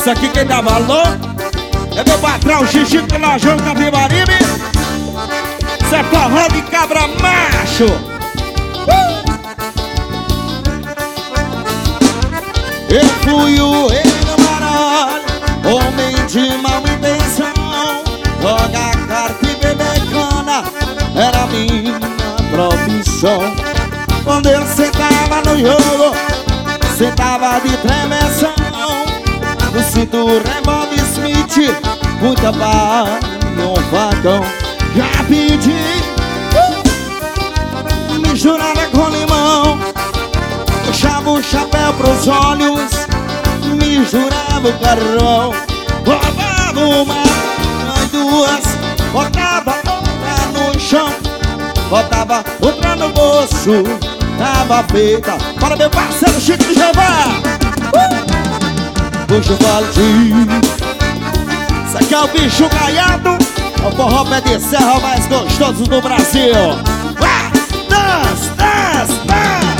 Isso aqui quem dá valor é meu patrão Xixi do Lojão Capibaribe. Isso é forró de cabra macho. Eu fui o rei do baralho, homem de mal intenção. Jogar carta e beber cana era minha profissão. Quando eu sentava no jogo, sentava de tremessão. No cinto revólver Smith, muita bala e um facão. Já pedi misturada com limão, puxava o chapéu pros olhos, misturava o carrão. Roubava uma, duas, botava outra no chão, botava outra no bolso, tava feita para meu parceiro Chico de Jeová. Puxa o baldinho, isso aqui é o bicho gaiado, é o forró pé de serra mais gostoso do Brasil. Dança, dança, dança.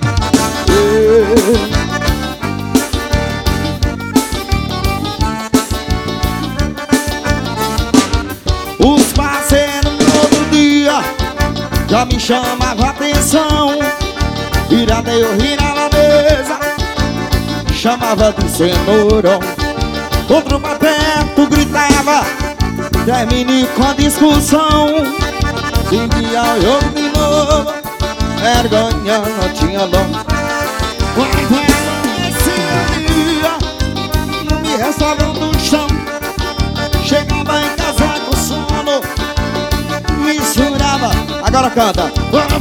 Os parceiros no outro dia já me chamavam a atenção. Viradeio rir na mesa, chamava de cenourão. Outro pra perto gritava, termine com a discussão. Vendia o jogo de novo, vergonha não tinha nome. Quando amanhecia, não me restava no chão. Chegava em casa com sono, misturava. Agora canta.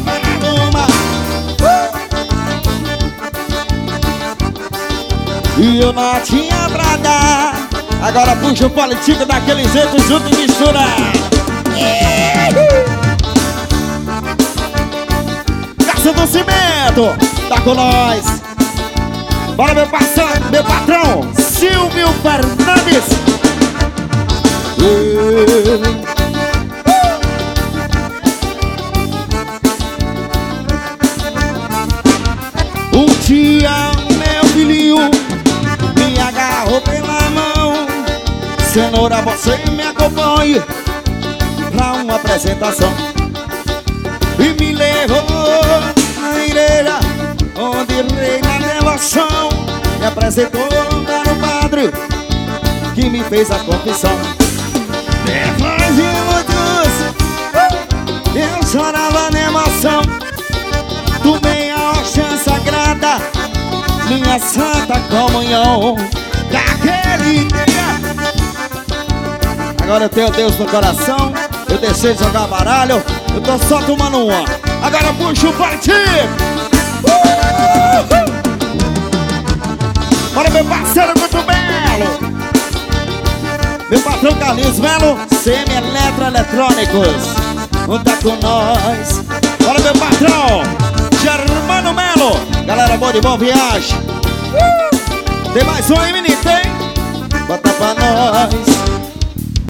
E eu não tinha pra dar. Agora puxa o politico daquele jeito junto e mistura. Caça do Cimento, tá com nós. Bora meu parceiro, meu patrão Silvio Fernandes. Um dia meu filhinho me agarrou pela mão. Cenoura, você me acompanhe pra uma apresentação. E me levou na igreja onde reina a devoção. Me apresentou para o padre que me fez a confissão. Depois de muitos eu chorava na emoção. Tomei a hóstia sagrada, minha santa comunhão. Daquele dia agora eu tenho Deus no coração. Eu deixei de jogar baralho, eu tô só tomando uma. Agora puxa o partido. Bora meu parceiro Guto Melo, meu patrão Carlinhos Melo, CM Eletrônicos, conta com nós. Bora meu patrão Germano Melo, galera boa de boa viagem. Tem mais um aí, menino, tem? Bota pra nós.